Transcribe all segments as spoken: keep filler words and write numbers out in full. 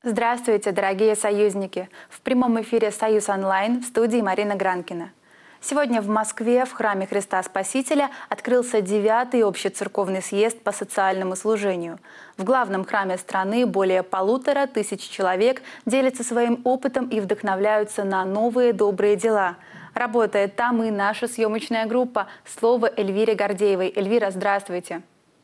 Здравствуйте, дорогие союзники! В прямом эфире «Союз онлайн» в студии Марина Гранкина. Сегодня в Москве в храме Христа Спасителя открылся девятый общецерковный съезд по социальному служению. В главном храме страны более полутора тысяч человек делятся своим опытом и вдохновляются на новые добрые дела. Работает там и наша съемочная группа. Слово Эльвире Гордеевой. Эльвира, здравствуйте!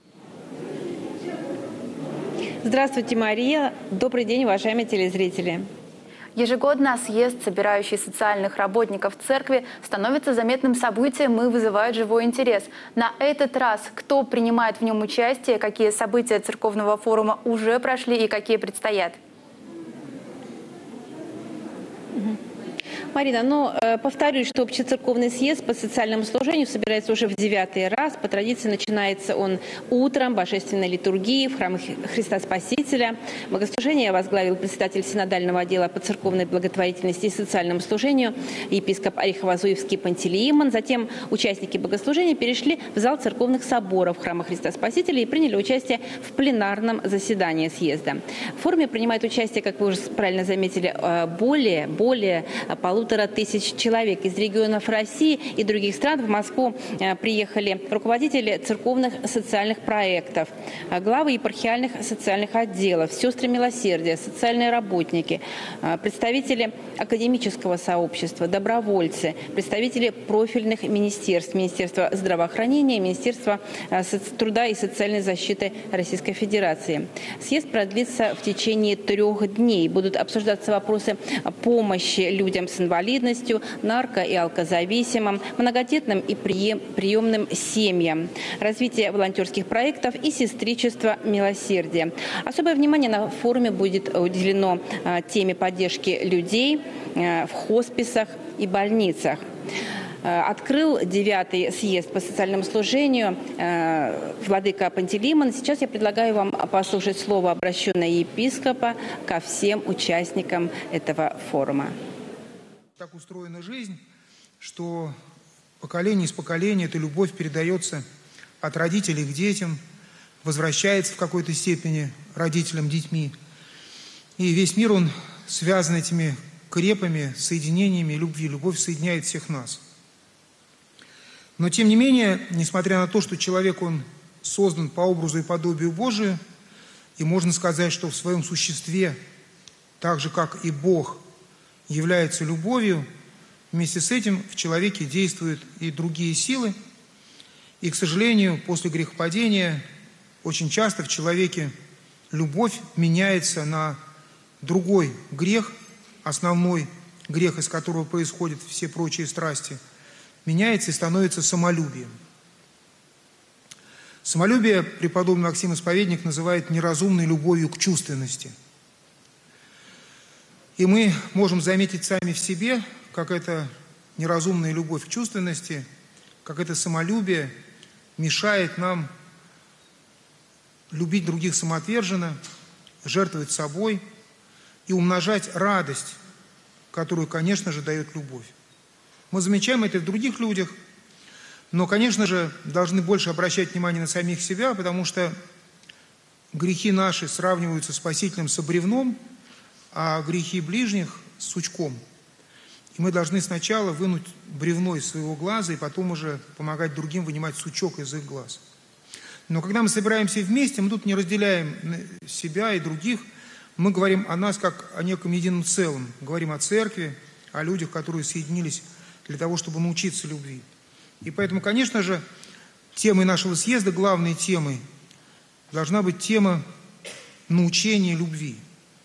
Здравствуйте, Мария. Добрый день, уважаемые телезрители. Ежегодно съезд, собирающий социальных работников церкви, становится заметным событием и вызывает живой интерес. На этот раз кто принимает в нем участие, какие события церковного форума уже прошли и какие предстоят? Марина, ну, повторюсь, что общецерковный съезд по социальному служению собирается уже в девятый раз. По традиции начинается он утром, божественной литургии в храме Христа Спасителя. Богослужение возглавил председатель синодального отдела по церковной благотворительности и социальному служению епископ Орехово-Зуевский Пантелеимон. Затем участники богослужения перешли в зал церковных соборов храма Христа Спасителя и приняли участие в пленарном заседании съезда. В форуме принимает участие, как вы уже правильно заметили, более, более полутора полутора тысяч человек из регионов России и других стран. В Москву приехали руководители церковных социальных проектов, главы епархиальных социальных отделов, сестры милосердия, социальные работники, представители академического сообщества, добровольцы, представители профильных министерств, Министерства здравоохранения, Министерства труда и социальной защиты Российской Федерации. Съезд продлится в течение трех дней. Будут обсуждаться вопросы помощи людям с инвалидностью, нарко- и алкозависимым, многодетным и приемным семьям, развитие волонтерских проектов и сестричество милосердия. Особое внимание на форуме будет уделено теме поддержки людей в хосписах и больницах. Открыл девятый съезд по социальному служению владыка Пантелеимон. Сейчас я предлагаю вам послушать слово, обращенное епископа ко всем участникам этого форума. Так устроена жизнь, что поколение из поколения эта любовь передается от родителей к детям, возвращается в какой-то степени родителям, детьми. И весь мир, он связан этими крепами, соединениями любви. Любовь соединяет всех нас. Но тем не менее, несмотря на то, что человек, он создан по образу и подобию Божию, и можно сказать, что в своем существе, так же как и Бог, является любовью, вместе с этим в человеке действуют и другие силы. И, к сожалению, после грехопадения очень часто в человеке любовь меняется на другой грех, основной грех, из которого происходят все прочие страсти, меняется и становится самолюбием. Самолюбие преподобный Максим Исповедник называет неразумной любовью к чувственности. И мы можем заметить сами в себе, как эта неразумная любовь к чувственности, как это самолюбие мешает нам любить других самоотверженно, жертвовать собой и умножать радость, которую, конечно же, дает любовь. Мы замечаем это в других людях, но, конечно же, должны больше обращать внимание на самих себя, потому что грехи наши сравниваются спасителем со бревном, а грехи ближних с сучком. И мы должны сначала вынуть бревно из своего глаза и потом уже помогать другим вынимать сучок из их глаз. Но когда мы собираемся вместе, мы тут не разделяем себя и других, мы говорим о нас как о неком едином целом, говорим о церкви, о людях, которые соединились для того, чтобы научиться любви. И поэтому, конечно же, темой нашего съезда, главной темой, должна быть тема научения любви.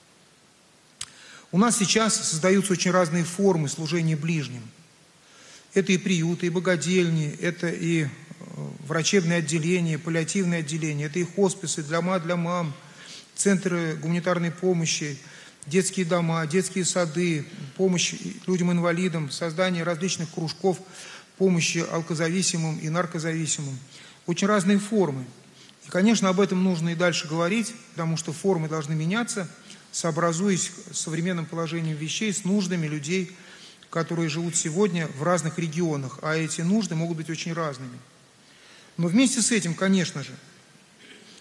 У нас сейчас создаются очень разные формы служения ближним. Это и приюты, и богадельни, это и врачебные отделения, паллиативные отделения, это и хосписы для мам, для мам, центры гуманитарной помощи, детские дома, детские сады, помощь людям-инвалидам, создание различных кружков помощи алкозависимым и наркозависимым. Очень разные формы. И, конечно, об этом нужно и дальше говорить, потому что формы должны меняться, сообразуясь с современным положением вещей, с нуждами людей, которые живут сегодня в разных регионах, а эти нужды могут быть очень разными. Но вместе с этим, конечно же,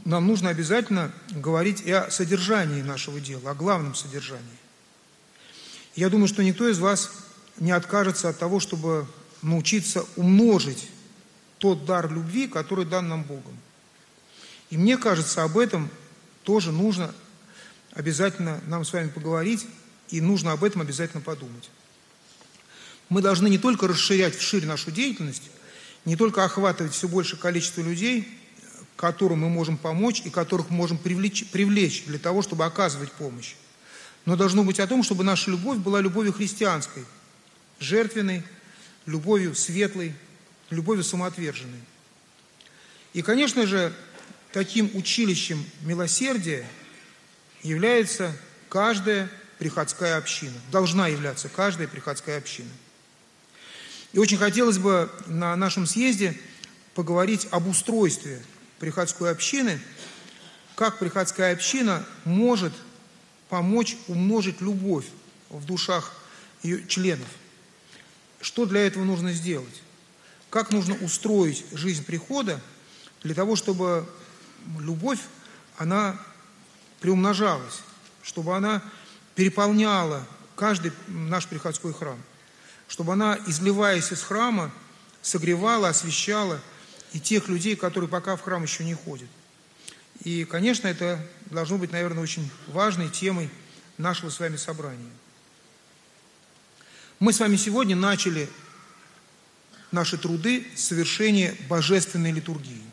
нам нужно обязательно говорить и о содержании нашего дела, о главном содержании. Я думаю, что никто из вас не откажется от того, чтобы научиться умножить тот дар любви, который дан нам Богом. И мне кажется, об этом тоже нужно обязательно нам с вами поговорить, и нужно об этом обязательно подумать. Мы должны не только расширять вширь нашу деятельность, не только охватывать все большее количество людей, которым мы можем помочь и которых мы можем привлечь, привлечь для того, чтобы оказывать помощь. Но должно быть о том, чтобы наша любовь была любовью христианской, жертвенной, любовью светлой, любовью самоотверженной. И, конечно же, таким училищем милосердия является каждая приходская община, должна являться каждая приходская община. И очень хотелось бы на нашем съезде поговорить об устройстве приходской общины, как приходская община может помочь умножить любовь в душах ее членов. Что для этого нужно сделать? Как нужно устроить жизнь прихода для того, чтобы любовь, она приумножалась, чтобы она переполняла каждый наш приходской храм, чтобы она, изливаясь из храма, согревала, освещала и тех людей, которые пока в храм еще не ходят. И, конечно, это должно быть, наверное, очень важной темой нашего с вами собрания. Мы с вами сегодня начали наши труды с совершения божественной литургии.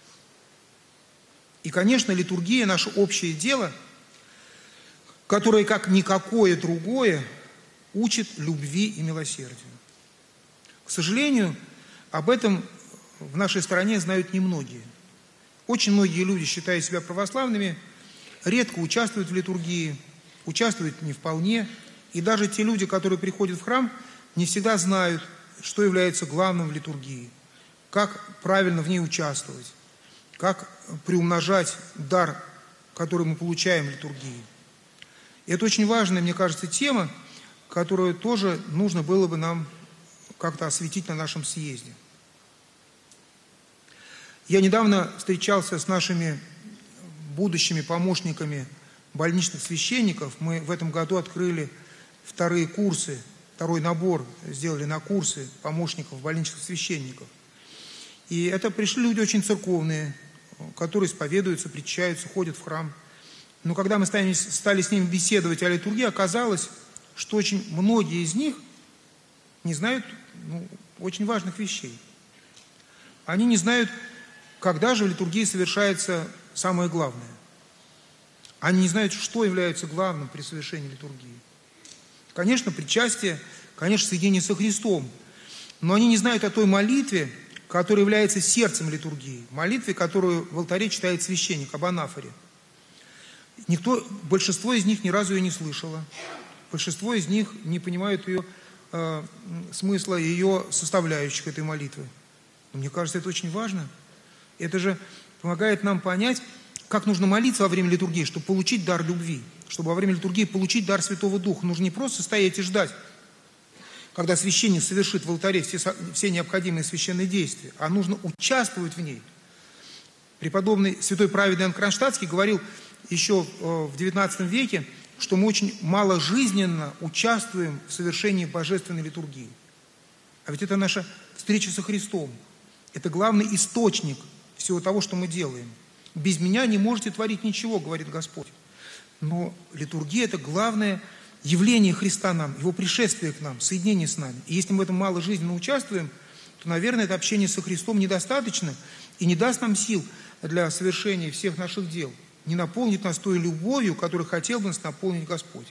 И, конечно, литургия – наше общее дело, которое, как никакое другое, учит любви и милосердию. К сожалению, об этом в нашей стране знают немногие. Очень многие люди, считая себя православными, редко участвуют в литургии, участвуют не вполне. И даже те люди, которые приходят в храм, не всегда знают, что является главным в литургии, как правильно в ней участвовать, как приумножать дар, который мы получаем в литургии. И это очень важная, мне кажется, тема, которую тоже нужно было бы нам как-то осветить на нашем съезде. Я недавно встречался с нашими будущими помощниками больничных священников. Мы в этом году открыли вторые курсы, второй набор сделали на курсы помощников больничных священников. И это пришли люди очень церковные, которые исповедуются, причащаются, ходят в храм. Но когда мы стали, стали с ними беседовать о литургии, оказалось, что очень многие из них не знают ну, очень важных вещей. Они не знают, когда же в литургии совершается самое главное. Они не знают, что является главным при совершении литургии. Конечно, причастие, конечно, соединение со Христом, но они не знают о той молитве, которая является сердцем литургии, молитве, которую в алтаре читает священник, об анафоре. Никто, большинство из них ни разу ее не слышало, большинство из них не понимают ее э, смысла, ее составляющих этой молитвы. Но мне кажется, это очень важно. Это же помогает нам понять, как нужно молиться во время литургии, чтобы получить дар любви. Чтобы во время литургии получить дар Святого Духа. Нужно не просто стоять и ждать, когда священник совершит в алтаре все, все необходимые священные действия, а нужно участвовать в ней. Преподобный святой праведный Иоанн Кронштадтский говорил еще в девятнадцатом веке, что мы очень маложизненно участвуем в совершении божественной литургии. А ведь это наша встреча со Христом. Это главный источник всего того, что мы делаем. Без меня не можете творить ничего, говорит Господь. Но литургия – это главное явление Христа нам, Его пришествие к нам, соединение с нами. И если мы в этом мало жизненно участвуем, то, наверное, это общение со Христом недостаточно и не даст нам сил для совершения всех наших дел, не наполнит нас той любовью, которой хотел бы нас наполнить Господь.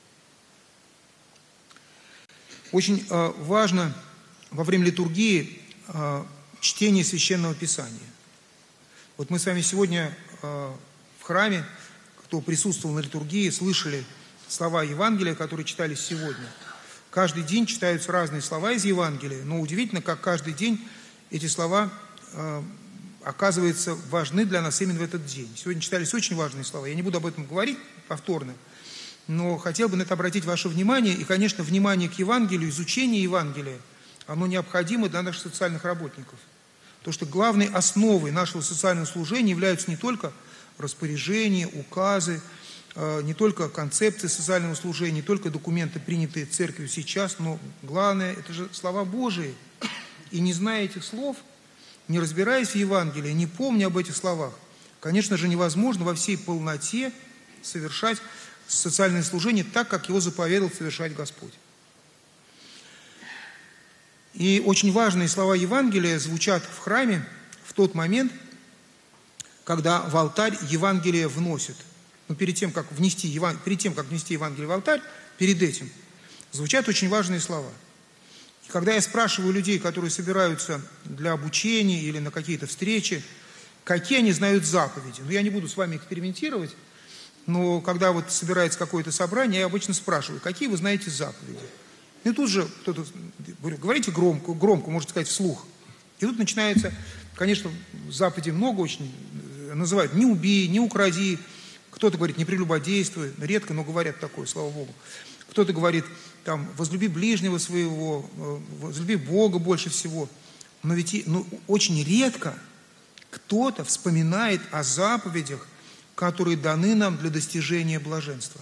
Очень э, важно во время литургии э, чтение Священного Писания. Вот мы с вами сегодня э, в храме, кто присутствовал на литургии, слышали слова Евангелия, которые читались сегодня. Каждый день читаются разные слова из Евангелия, но удивительно, как каждый день эти слова э, оказываются важны для нас именно в этот день. Сегодня читались очень важные слова. Я не буду об этом говорить повторно, но хотел бы на это обратить ваше внимание. И, конечно, внимание к Евангелию, изучение Евангелия, оно необходимо для наших социальных работников. Потому что главной основой нашего социального служения являются не только распоряжения, указы, не только концепции социального служения, не только документы, принятые церковью сейчас, но главное, это же слова Божии. И не зная этих слов, не разбираясь в Евангелии, не помня об этих словах, конечно же, невозможно во всей полноте совершать социальное служение так, как его заповедал совершать Господь. И очень важные слова Евангелия звучат в храме в тот момент, когда в алтарь Евангелие вносят. Но перед тем, как внести, Еван... перед тем, как внести Евангелие в алтарь, перед этим звучат очень важные слова. И когда я спрашиваю людей, которые собираются для обучения или на какие-то встречи, какие они знают заповеди, ну я не буду с вами экспериментировать, но когда вот собирается какое-то собрание, я обычно спрашиваю, какие вы знаете заповеди. И тут же кто-то говорит, говорите громко, громко, можно сказать, вслух. И тут начинается, конечно, заповедей много очень, называют «не убей», «не укради». Кто-то говорит «не прелюбодействуй», редко, но говорят такое, слава Богу. Кто-то говорит там «возлюби ближнего своего», «возлюби Бога больше всего». Но ведь ну, очень редко кто-то вспоминает о заповедях, которые даны нам для достижения блаженства.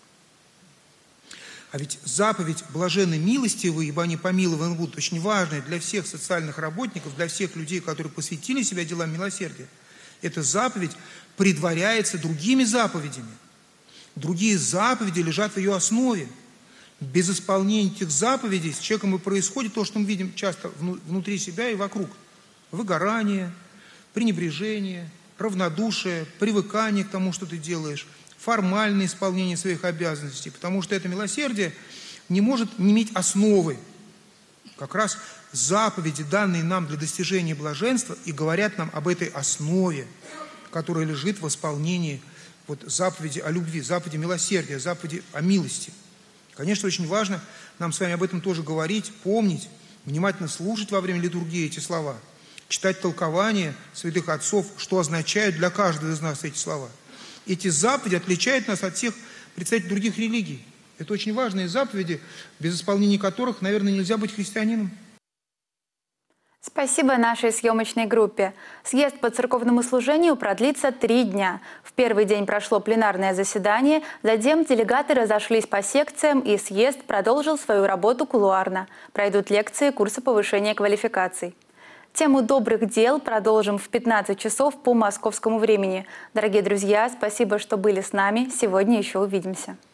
А ведь заповедь «блаженны милостивые, ибо они помилованы будут» очень важная для всех социальных работников, для всех людей, которые посвятили себя делам милосердия. Эта заповедь предваряется другими заповедями. Другие заповеди лежат в ее основе. Без исполнения этих заповедей с человеком и происходит то, что мы видим часто внутри себя и вокруг. Выгорание, пренебрежение, равнодушие, привыкание к тому, что ты делаешь, формальное исполнение своих обязанностей, потому что это милосердие не может не иметь основы. Как раз заповеди, данные нам для достижения блаженства, и говорят нам об этой основе, которая лежит в исполнении вот, заповеди о любви, заповеди милосердия, заповеди о милости. Конечно, очень важно нам с вами об этом тоже говорить, помнить, внимательно слушать во время литургии эти слова, читать толкование святых отцов, что означают для каждого из нас эти слова. Эти заповеди отличают нас от всех представителей других религий. Это очень важные заповеди, без исполнения которых, наверное, нельзя быть христианином. Спасибо нашей съемочной группе. Съезд по церковному служению продлится три дня. В первый день прошло пленарное заседание, затем делегаты разошлись по секциям, и съезд продолжил свою работу кулуарно. Пройдут лекции, курсы повышения квалификаций. Тему добрых дел продолжим в пятнадцать часов по московскому времени. Дорогие друзья, спасибо, что были с нами. Сегодня еще увидимся.